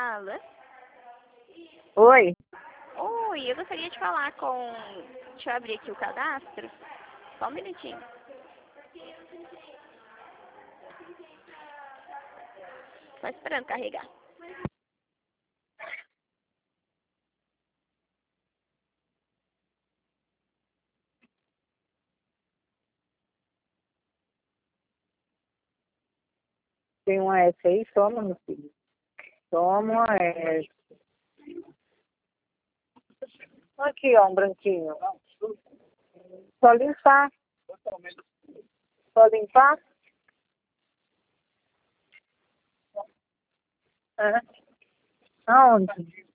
Fala. Oi, Oi, eu gostaria de falar com... Deixa eu abrir aqui o cadastro. Só um minutinho. Só esperando carregar. tem uma S aí, toma, meu filho. Toma uma S. Aqui, ó, um branquinho. Só limpar. Só limpar. É. Aonde?